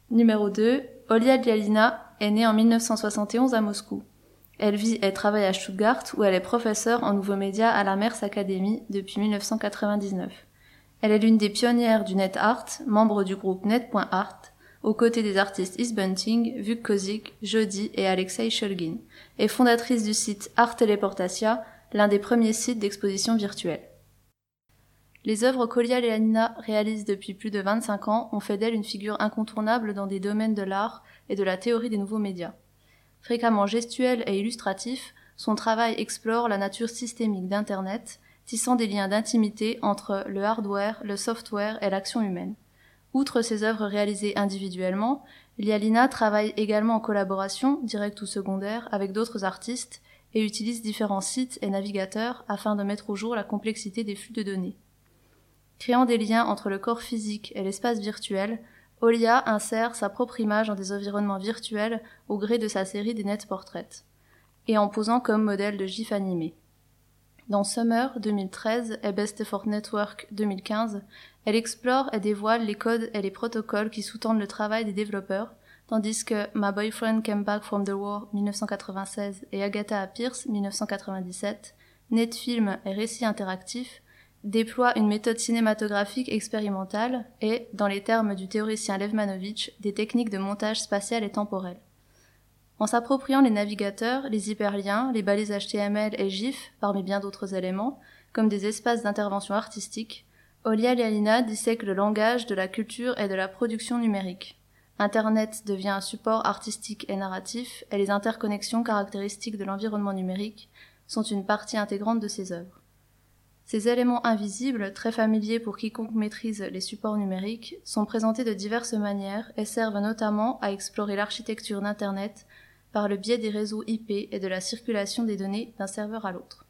Numéro 2, Olia Lialina est née en 1971 à Moscou. Elle vit et travaille à Stuttgart où elle est professeure en nouveaux médias à la Mers Academy depuis 1999. Elle est l'une des pionnières du net art, membre du groupe net.art, aux côtés des artistes Is Bunting, Vuk Kozik, Jody et Alexei Shulgin, et fondatrice du site Art Teleportatia, l'un des premiers sites d'exposition virtuelle. Les œuvres qu'Olia Lialina réalise depuis plus de 25 ans ont fait d'elle une figure incontournable dans des domaines de l'art et de la théorie des nouveaux médias. Fréquemment gestuel et illustratif, son travail explore la nature systémique d'Internet, tissant des liens d'intimité entre le hardware, le software et l'action humaine. Outre ses œuvres réalisées individuellement, Lialina travaille également en collaboration, directe ou secondaire, avec d'autres artistes et utilise différents sites et navigateurs afin de mettre au jour la complexité des flux de données. Créant des liens entre le corps physique et l'espace virtuel, Olia insère sa propre image dans des environnements virtuels au gré de sa série des net portraits, et en posant comme modèle de gif animé. Dans Summer 2013 et Best Effort Network 2015, elle explore et dévoile les codes et les protocoles qui sous-tendent le travail des développeurs, tandis que My Boyfriend Came Back from the War 1996 et Agatha Pierce 1997, Netfilm et récits interactifs, déploient une méthode cinématographique expérimentale et, dans les termes du théoricien Lev Manovich, des techniques de montage spatial et temporel. En s'appropriant les navigateurs, les hyperliens, les balises HTML et GIF, parmi bien d'autres éléments, comme des espaces d'intervention artistique, Olia Lialina dissèque le langage de la culture et de la production numérique. Internet devient un support artistique et narratif, et les interconnexions caractéristiques de l'environnement numérique sont une partie intégrante de ses œuvres. Ces éléments invisibles, très familiers pour quiconque maîtrise les supports numériques, sont présentés de diverses manières et servent notamment à explorer l'architecture d'Internet par le biais des réseaux IP et de la circulation des données d'un serveur à l'autre.